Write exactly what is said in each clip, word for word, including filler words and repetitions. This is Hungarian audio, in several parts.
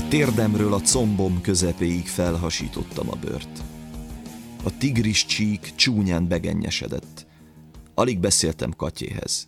Térdemről a combom közepéig felhasítottam a bőrt. A tigris csík csúnyán begennyesedett. Alig beszéltem Katyéhez.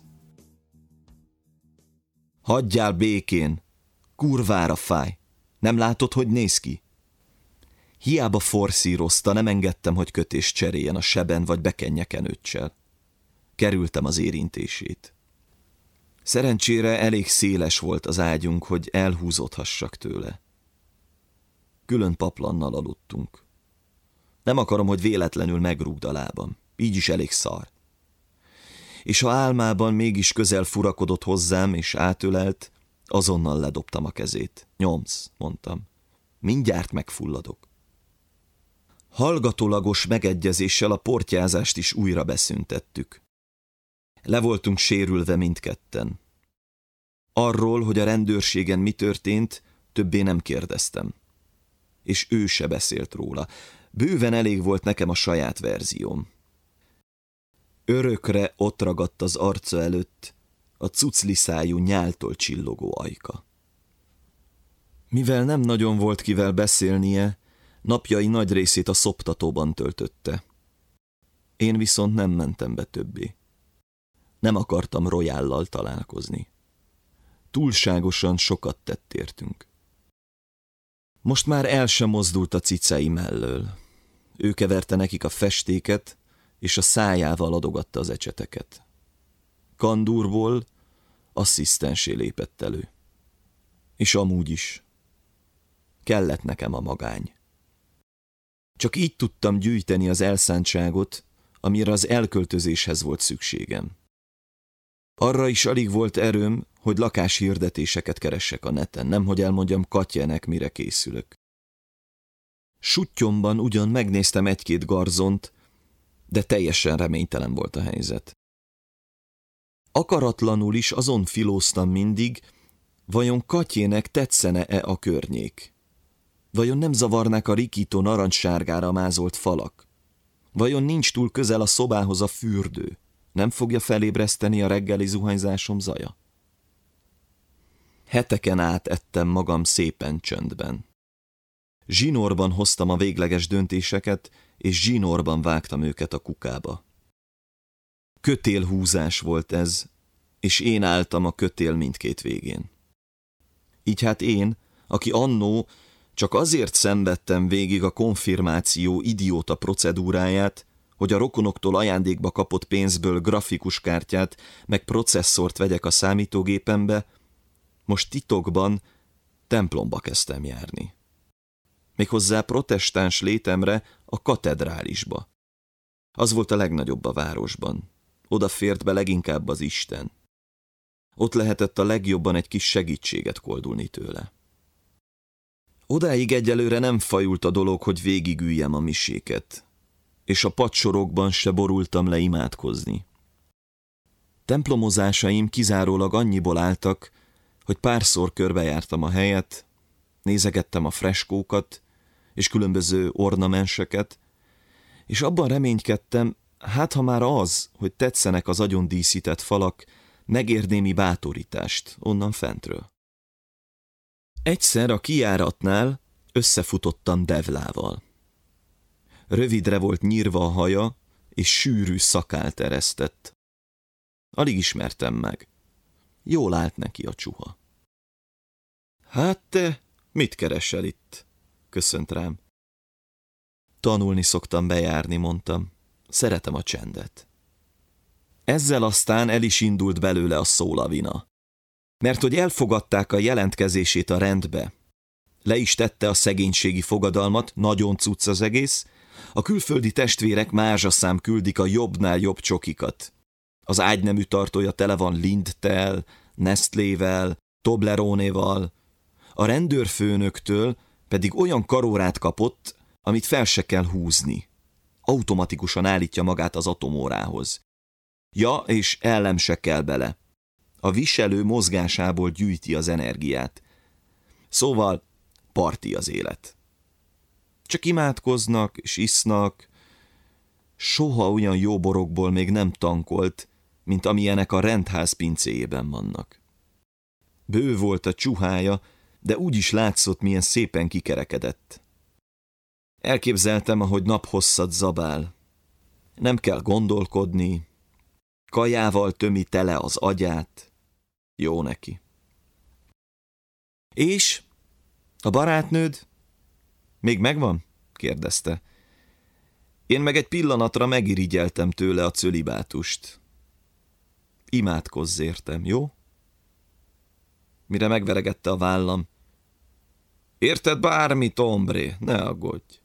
Hagyjál békén! Kurvára fáj! Nem látod, hogy néz ki? Hiába forszírozta, nem engedtem, hogy kötést cseréljen a seben vagy bekenje kenőccsel. Kerültem az érintését. Szerencsére elég széles volt az ágyunk, hogy elhúzódhassak tőle. Külön paplannal aludtunk. Nem akarom, hogy véletlenül megrúgd a lábam. Így is elég szar. És ha álmában mégis közel furakodott hozzám és átölelt, azonnal ledobtam a kezét. Nyomsz, mondtam. Mindjárt megfulladok. Hallgatólagos megegyezéssel a portyázást is újra beszüntettük. Le voltunk sérülve mindketten. Arról, hogy a rendőrségen mi történt, többé nem kérdeztem. És ő se beszélt róla. Bőven elég volt nekem a saját verzióm. Örökre ott ragadt az arca előtt a cucliszájú nyáltól csillogó ajka. Mivel nem nagyon volt kivel beszélnie, napjai nagy részét a szoptatóban töltötte. Én viszont nem mentem be többé. Nem akartam Royallal találkozni. Túlságosan sokat tett értünk. Most már el sem mozdult a cicái mellől. Ő keverte nekik a festéket, és a szájával adogatta az ecseteket. Kandúrból asszisztensé lépett elő. És amúgy is. Kellett nekem a magány. Csak így tudtam gyűjteni az elszántságot, amire az elköltözéshez volt szükségem. Arra is alig volt erőm, hogy lakáshirdetéseket keressek a neten, nemhogy elmondjam Katyének, mire készülök. Suttyomban ugyan megnéztem egy-két garzont, de teljesen reménytelen volt a helyzet. Akaratlanul is azon filóztam mindig, vajon Katyének tetszene-e a környék? Vajon nem zavarnák a rikító narancssárgára mázolt falak? Vajon nincs túl közel a szobához a fürdő? Nem fogja felébreszteni a reggeli zuhanyzásom zaja? Heteken át ettem magam szépen csöndben. Zsinórban hoztam a végleges döntéseket, és zsinórban vágtam őket a kukába. Kötélhúzás volt ez, és én álltam a kötél mindkét végén. Így hát én, aki annó csak azért szenvedtem végig a konfirmáció idióta procedúráját, hogy a rokonoktól ajándékba kapott pénzből grafikus kártyát meg processzort vegyek a számítógépembe, most titokban templomba kezdtem járni. Méghozzá protestáns létemre a katedrálisba. Az volt a legnagyobb a városban. Oda fért be leginkább az Isten. Ott lehetett a legjobban egy kis segítséget koldulni tőle. Odáig egyelőre nem fajult a dolog, hogy végigüljem a miséket, és a padsorokban se borultam le imádkozni. Templomozásaim kizárólag annyiból álltak, hogy párszor körbejártam a helyet, nézegettem a freskókat és különböző ornamenseket, és abban reménykedtem, hát ha már az, hogy tetszenek az agyon díszített falak, megér némi bátorítást onnan fentről. Egyszer a kijáratnál összefutottam Devlával. Rövidre volt nyírva a haja, és sűrű szakált eresztett. Alig ismertem meg. Jól állt neki a csuha. Hát te, mit keresel itt? Köszönt rám. Tanulni szoktam bejárni, mondtam. Szeretem a csendet. Ezzel aztán el is indult belőle a szólavina. Mert hogy elfogadták a jelentkezését a rendbe, le is tette a szegénységi fogadalmat, nagyon cucc az egész, a külföldi testvérek mázsaszám küldik a jobbnál jobb csokikat. Az ágynemű tartója tele van Lindtel, Nestlével, Tobleronéval, a rendőrfőnöktől pedig olyan karórát kapott, amit fel se kell húzni. Automatikusan állítja magát az atomórához. Ja, és ellem se kell bele. A viselő mozgásából gyűjti az energiát. Szóval parti az élet. Csak imádkoznak és isznak. Soha olyan jó borokból még nem tankolt, mint amilyenek a rendház pincéjében vannak. Bő volt a csuhája, de úgy is látszott, milyen szépen kikerekedett. Elképzeltem, ahogy naphosszat zabál. Nem kell gondolkodni, kajával tömi tele az agyát. Jó neki. És? A barátnőd? Még megvan? Kérdezte. Én meg egy pillanatra megirigyeltem tőle a cölibátust. Imádkozz értem, jó? Mire megveregette a vállam. Érted bármit, ombré, ne aggódj.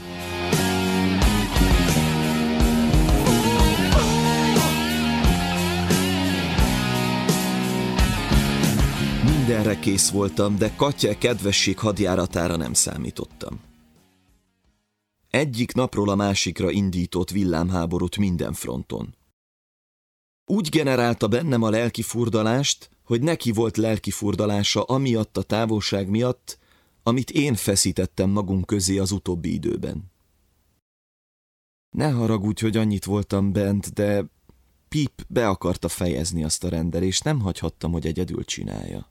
Mindenre kész voltam, de Katya kedvesség hadjáratára nem számítottam. Egyik napról a másikra indított villámháborút minden fronton. Úgy generálta bennem a lelkifurdalást, hogy neki volt lelkifurdalása amiatt a távolság miatt, amit én feszítettem magunk közé az utóbbi időben. Ne haragudj, hogy annyit voltam bent, de Pip be akarta fejezni azt a rendelést, nem hagyhattam, hogy egyedül csinálja.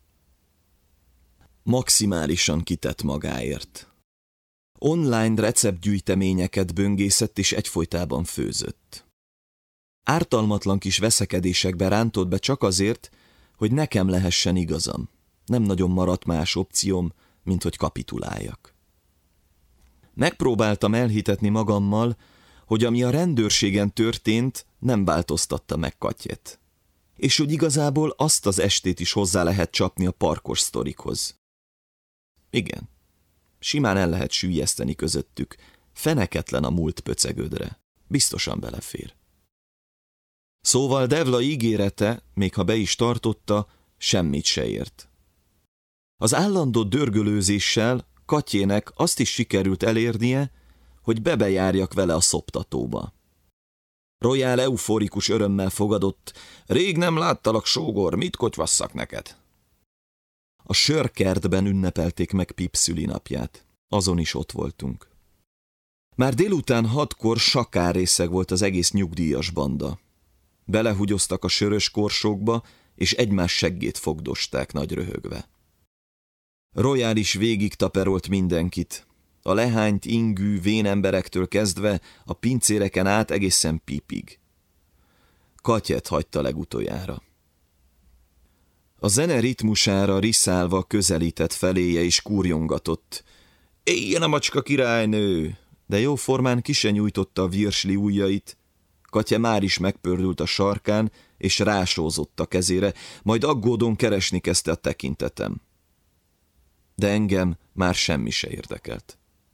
Maximálisan kitett magáért. Online receptgyűjteményeket böngészett és egyfolytában főzött. Ártalmatlan kis veszekedésekbe rántott be csak azért, hogy nekem lehessen igazam. Nem nagyon maradt más opcióm, mint hogy kapituláljak. Megpróbáltam elhitetni magammal, hogy ami a rendőrségen történt, nem változtatta meg Katyet. És hogy igazából azt az estét is hozzá lehet csapni a parkos sztorikhoz. Igen, simán el lehet süllyeszteni közöttük, feneketlen a múlt pöcegödre. Biztosan belefér. Szóval Devla ígérete, még ha be is tartotta, semmit se ért. Az állandó dörgölőzéssel Katyének azt is sikerült elérnie, hogy bebejárjak vele a szoptatóba. Royal euforikus örömmel fogadott, rég nem láttalak, sógor, mit kotyvasszak neked? A sörkertben ünnepelték meg Pip szülinapját. Azon is ott voltunk. Már délután hatkor sakárrészeg volt az egész nyugdíjas banda. Belehugyoztak a sörös korsókba, és egymás seggét fogdosták nagy röhögve. Royal is végig taperolt mindenkit. A lehányt, ingű, vén emberektől kezdve a pincéreken át egészen Pipig. Katyet hagyta legutoljára. A zene ritmusára riszálva közelített feléje és kúrjongatott. Éljen a macska királynő! De jóformán ki se nyújtotta a virsli ujjait. Katya már is megpördült a sarkán, és rásózott a kezére, majd aggódón keresni kezdte a tekintetem. De engem már semmi se érdekelt.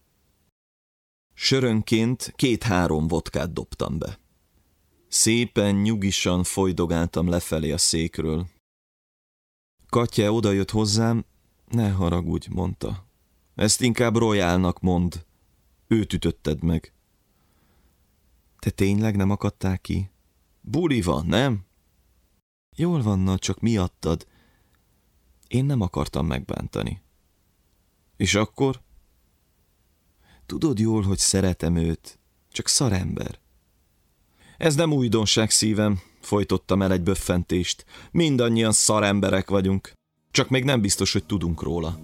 Sörönként két-három vodkát dobtam be. Szépen, nyugisan folydogáltam lefelé a székről. Katya odajött hozzám, ne haragudj, mondta. Ezt inkább Royalnak mondd. Őt ütötted meg. Te tényleg nem akadtál ki? Buli van, nem? Jól vanna, csak miattad. Én nem akartam megbántani. És akkor? Tudod jól, hogy szeretem őt, csak szarember. Ez nem újdonság, szívem, folytottam el egy böffentést. Mindannyian szaremberek vagyunk, csak még nem biztos, hogy tudunk róla.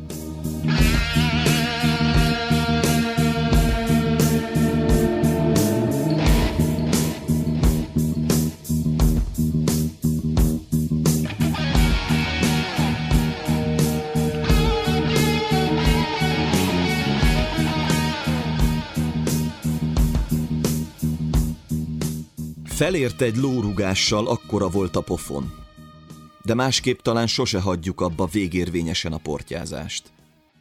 Felért egy lórugással, akkora volt a pofon. De másképp talán sose hagyjuk abba végérvényesen a portyázást.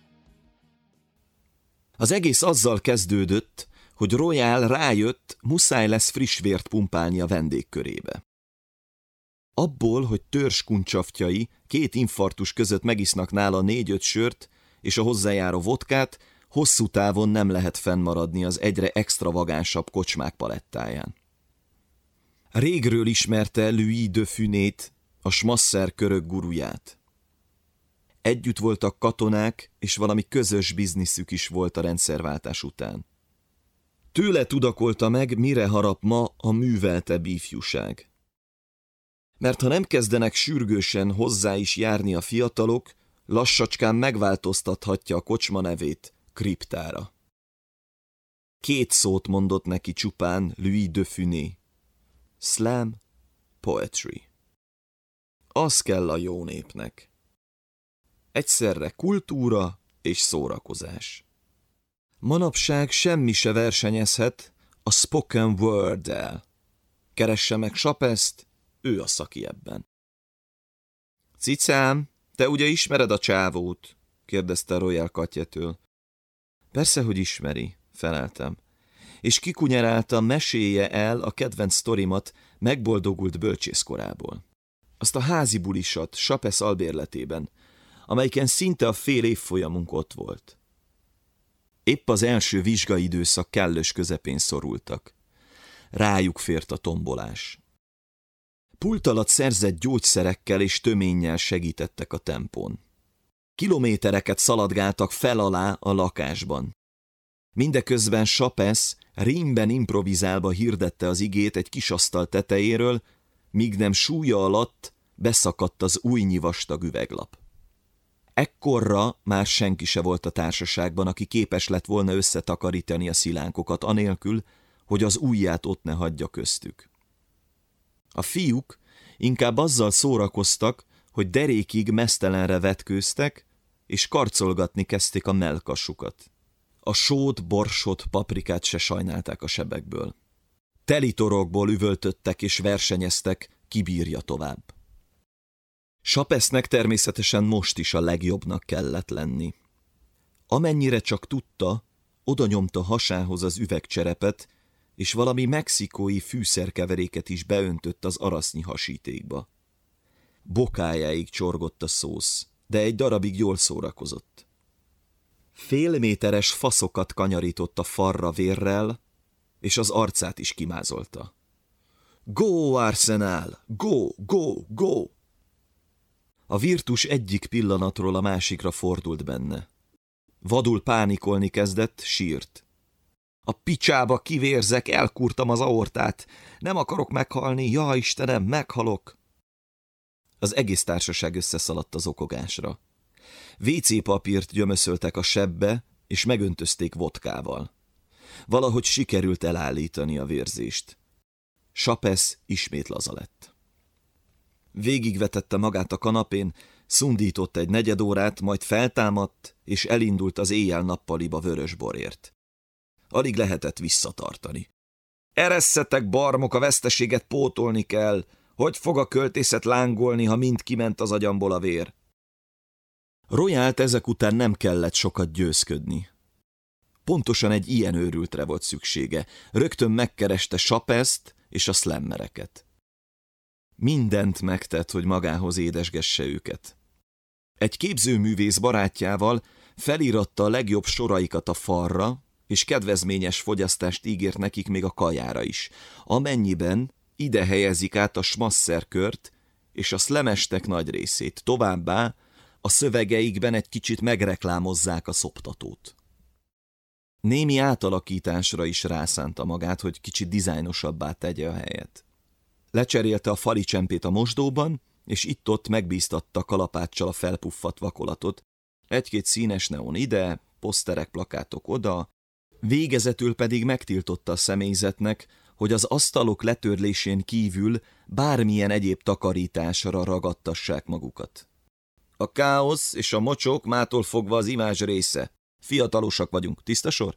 Az egész azzal kezdődött, hogy Royal rájött, muszáj lesz friss vért pumpálni a vendégkörébe. Abból, hogy törzskuncsaftjai két infarktus között megisznak nála négy-öt sört és a hozzájáró vodkát, hosszú távon nem lehet fennmaradni az egyre extravagánsabb kocsmák palettáján. Régről ismerte Louis de Funét, a smasszer körök guruját. Együtt voltak katonák, és valami közös bizniszük is volt a rendszerváltás után. Tőle tudakolta meg, mire harap ma a műveltebb ifjúság. Mert ha nem kezdenek sürgősen hozzá is járni a fiatalok, lassacskán megváltoztathatja a kocsma nevét kriptára. Két szót mondott neki csupán Louis de Funès. Slam, poetry. Az kell a jó népnek. Egyszerre kultúra és szórakozás. Manapság semmi se versenyezhet a spoken word-el. Keresse meg Chapest, ő a szaki ebben. Cicám, te ugye ismered a csávót? Kérdezte Royal Katjetől. Persze, hogy ismeri, feleltem. És kikunyerálta, mesélje el a kedvenc sztorimat megboldogult bölcsészkorából. Azt a házi bulisat Chapes albérletében, amelyiken szinte a fél évfolyamunk ott volt. Épp az első vizsgaidőszak kellős közepén szorultak. Rájuk fért a tombolás. Pult alatt szerzett gyógyszerekkel és töménnyel segítettek a tempón. Kilométereket szaladgáltak fel alá a lakásban. Mindeközben Chapes rímben improvizálva hirdette az igét egy kis asztal tetejéről, míg nem súlya alatt beszakadt az újnyi vastag üveglap. Ekkorra már senki se volt a társaságban, aki képes lett volna összetakarítani a szilánkokat anélkül, hogy az ujját ott ne hagyja köztük. A fiúk inkább azzal szórakoztak, hogy derékig meztelenre vetkőztek, és karcolgatni kezdték a mellkasukat. A sót, borsot, paprikát se sajnálták a sebekből. Telitorokból üvöltöttek és versenyeztek, ki bírja tovább. Chapesnek természetesen most is a legjobbnak kellett lenni. Amennyire csak tudta, oda nyomta hasához az üvegcserepet, és valami mexikói fűszerkeveréket is beöntött az arasznyi hasítékba. Bokájáig csorgott a szósz, de egy darabig jól szórakozott. Félméteres faszokat kanyarított a farra vérrel, és az arcát is kimázolta. Go, Arsenal! Go, go, go! A virtus egyik pillanatról a másikra fordult benne. Vadul pánikolni kezdett, sírt. A picsába kivérzek, elkurtam az aortát. Nem akarok meghalni, ja Istenem, meghalok. Az egész társaság összeszaladt az okogásra. vé cé papírt gyömöszöltek a sebbe, és megöntözték vodkával. Valahogy sikerült elállítani a vérzést. Chapes ismét laza lett. Végigvetette magát a kanapén, szundított egy negyed órát, majd feltámadt, és elindult az éjjel-nappaliba vörösborért. Alig lehetett visszatartani. Eresszetek, barmok, a veszteséget pótolni kell. Hogy fog a költészet lángolni, ha mind kiment az agyamból a vér? Royalt ezek után nem kellett sokat győzködni. Pontosan egy ilyen őrültre volt szüksége. Rögtön megkereste Chapest és a slammereket. Mindent megtett, hogy magához édesgesse őket. Egy képzőművész barátjával felíratta a legjobb soraikat a falra, és kedvezményes fogyasztást ígért nekik még a kajára is, amennyiben ide helyezik át a smasszerkört és a szlemestek nagy részét, továbbá a szövegeikben egy kicsit megreklámozzák a szoptatót. Némi átalakításra is rászánta magát, hogy kicsit dizájnosabbá tegye a helyet. Lecserélte a fali csempét a mosdóban, és itt-ott megbíztatta kalapáccsal a felpuffadt vakolatot, egy-két színes neon ide, poszterek, plakátok oda, végezetül pedig megtiltotta a személyzetnek, hogy az asztalok letörlésén kívül bármilyen egyéb takarításra ragadtassák magukat. A káosz és a mocsok mától fogva az imázs része. Fiatalosak vagyunk, tiszta sor?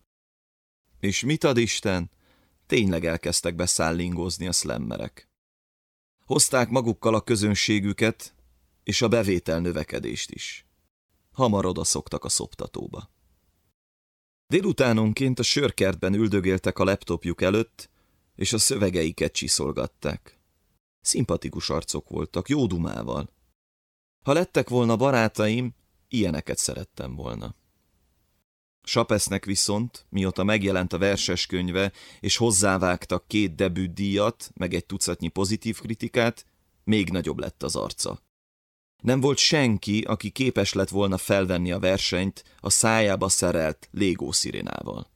És mit ad Isten? Tényleg elkezdtek beszállingózni a szlemmerek. Hozták magukkal a közönségüket, és a bevétel növekedést is. Hamar odaszoktak a szoptatóba. Délutánonként a sörkertben üldögéltek a laptopjuk előtt, és a szövegeiket csiszolgatták. Szimpatikus arcok voltak, jó dumával. Ha lettek volna barátaim, ilyeneket szerettem volna. Chapesnek viszont, mióta megjelent a verseskönyve, és hozzávágtak két debütdíjat, meg egy tucatnyi pozitív kritikát, még nagyobb lett az arca. Nem volt senki, aki képes lett volna felvenni a versenyt a szájába szerelt Lego szirénával.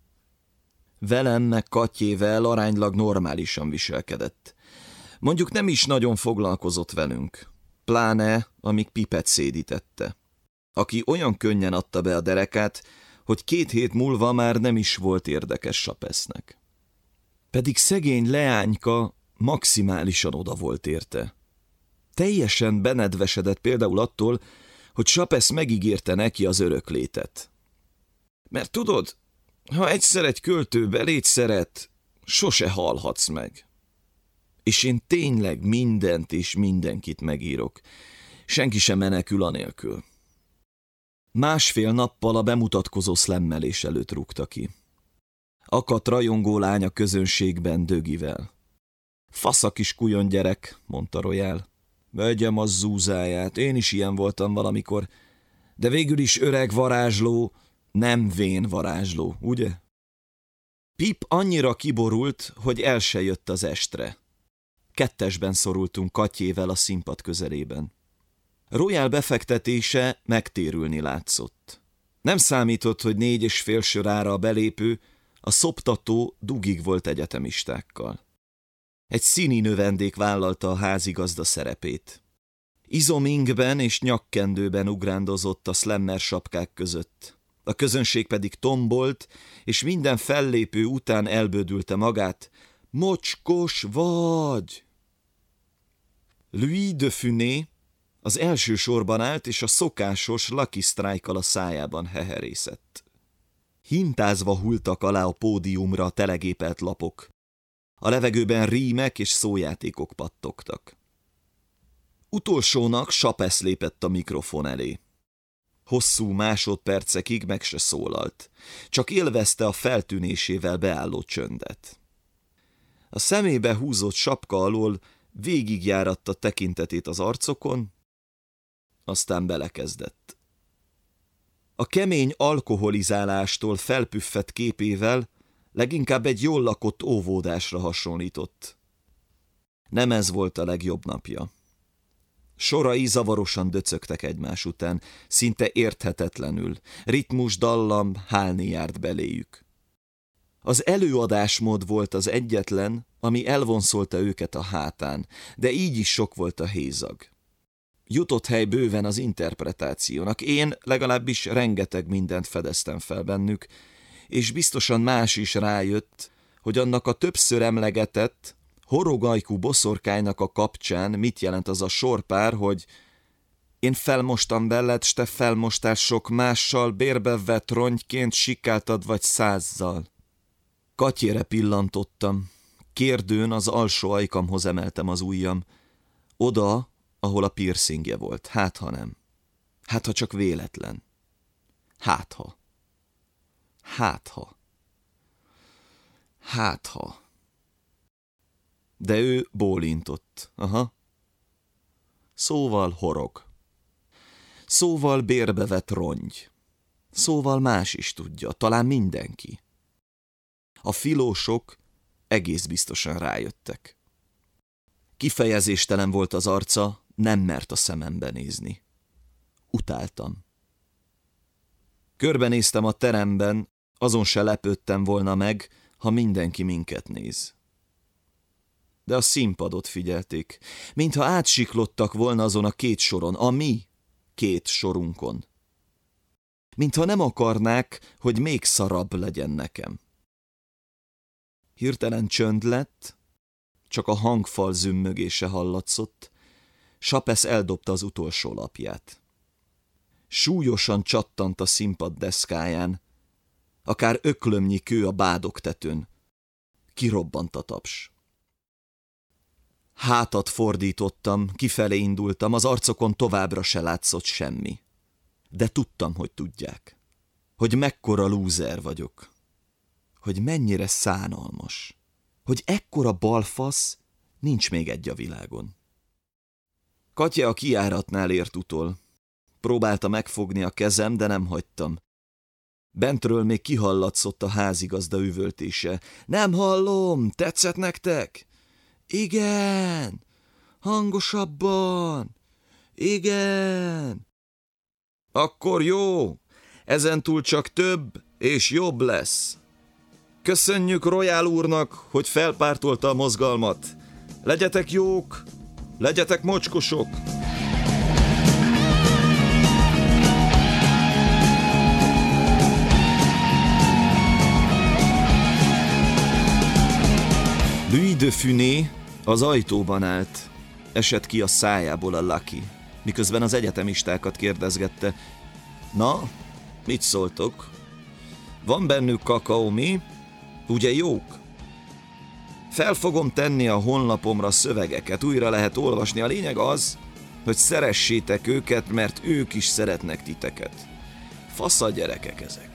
Velem meg Katjével aránylag normálisan viselkedett. Mondjuk nem is nagyon foglalkozott velünk. pláne amíg Pipet szédítette, aki olyan könnyen adta be a derekát, hogy két hét múlva már nem is volt érdekes Chapesnek. Pedig szegény leányka maximálisan oda volt érte. Teljesen benedvesedett például attól, hogy Chapes megígérte neki az öröklétet. Mert tudod, ha egyszer egy költő beléd szeret, sose halhatsz meg. És én tényleg mindent és mindenkit megírok. Senki sem menekül anélkül. Másfél nappal a bemutatkozó szlemmelés előtt rúgta ki. Akadt rajongó lány a közönségben Dögivel. Fasz a kis kujon gyerek, mondta Royal. Vegyem a zúzáját, én is ilyen voltam valamikor, de végül is öreg varázsló, nem vén varázsló, ugye? Pip annyira kiborult, hogy el se jött az estre. Kettesben szorultunk Katyével a színpad közelében. Royal befektetése megtérülni látszott. Nem számított, hogy négy és fél sörára a belépő, a szoptató dugig volt egyetemistákkal. Egy színi növendék vállalta a házigazda szerepét. Izomingben és nyakkendőben ugrándozott a szlemmer sapkák között. A közönség pedig tombolt, és minden fellépő után elbödülte magát. Mocskos vagy! Louis de Funès az első sorban állt, és a szokásos Lucky Strike-kal a szájában heherészett. Hintázva hulltak alá a pódiumra a telegépelt lapok. A levegőben rímek és szójátékok pattogtak. Utolsónak Chapes lépett a mikrofon elé. Hosszú másodpercekig meg se szólalt, csak élvezte a feltűnésével beálló csöndet. A szemébe húzott sapka alól végigjáratta tekintetét az arcokon, aztán belekezdett. A kemény alkoholizálástól felpüffett képével leginkább egy jól lakott óvódásra hasonlított. Nem ez volt a legjobb napja. Sorai zavarosan döcögtek egymás után, szinte érthetetlenül, ritmus, dallam, hálni járt beléjük. Az előadásmód volt az egyetlen, ami elvonszolta őket a hátán, de így is sok volt a hézag. Jutott hely bőven az interpretációnak, én legalábbis rengeteg mindent fedeztem fel bennük, és biztosan más is rájött, hogy annak a többször emlegetett, horogajkú boszorkánynak a kapcsán mit jelent az a sorpár, hogy én felmostam veled, s te felmostál sok mással, bérbe vett rongyként sikáltad vagy százzal. Katyére pillantottam, kérdőn az alsó ajkamhoz emeltem az ujjam, oda, ahol a piercingje volt, hát ha nem. Hát ha csak véletlen. Hát ha. Hát ha. Hát ha. De ő bólintott. Aha. Szóval horog. Szóval bérbevett rongy. Szóval más is tudja, talán mindenki. A filósok egész biztosan rájöttek. Kifejezéstelen volt az arca, nem mert a szemembe nézni. Utáltam. Körbenéztem a teremben, azon se lepődtem volna meg, ha mindenki minket néz. De a színpadot figyelték, mintha átsiklottak volna azon a két soron, a mi két sorunkon. Mintha nem akarnák, hogy még szarabb legyen nekem. Hirtelen csönd lett, csak a hangfal zümmögése hallatszott, Chapes eldobta az utolsó lapját. Súlyosan csattant a színpad deszkáján, akár öklömnyi kő a bádogtetőn. Kirobbant a taps. Hátat fordítottam, kifelé indultam, az arcokon továbbra se látszott semmi. De tudtam, hogy tudják. Hogy mekkora lúzer vagyok. Hogy mennyire szánalmas. Hogy ekkora balfasz nincs még egy a világon. Katya a kijáratnál ért utol. Próbálta megfogni a kezem, de nem hagytam. Bentről még kihallatszott a házigazda üvöltése. Nem hallom, tetszett nektek? Igen, hangosabban, igen. Akkor jó, ezentúl csak több és jobb lesz. Köszönjük Royal úrnak, hogy felpártolta a mozgalmat. Legyetek jók, legyetek mocskosok. Louis de Funès az ajtóban állt, esett ki a szájából a Lucky, miközben az egyetemistákat kérdezgette. Na, mit szóltok? Van bennük kakaó, mi? Ugye jók? Fel fogom tenni a honlapomra szövegeket, újra lehet olvasni. A lényeg az, hogy szeressétek őket, mert ők is szeretnek titeket. Fasz a gyerekek ezek.